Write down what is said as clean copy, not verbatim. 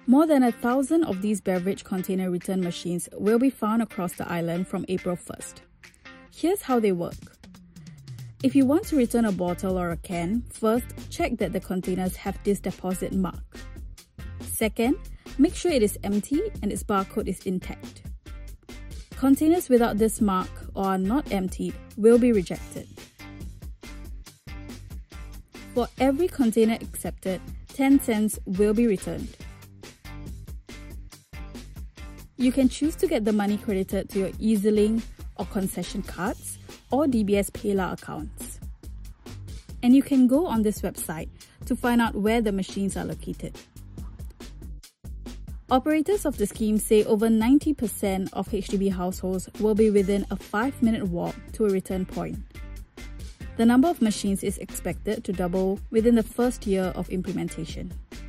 More than 1,000 of these beverage container return machines will be found across the island from April 1st. Here's how they work. If you want to return a bottle or a can, first, check that the containers have this deposit mark. Second, make sure it is empty and its barcode is intact. Containers without this mark or are not emptied will be rejected. For every container accepted, 10 cents will be returned. You can choose to get the money credited to your EZ-Link or concession cards or DBS PayLah accounts. And you can go on this website to find out where the machines are located. Operators of the scheme say over 90% of HDB households will be within a 5-minute walk to a return point. The number of machines is expected to double within the first year of implementation.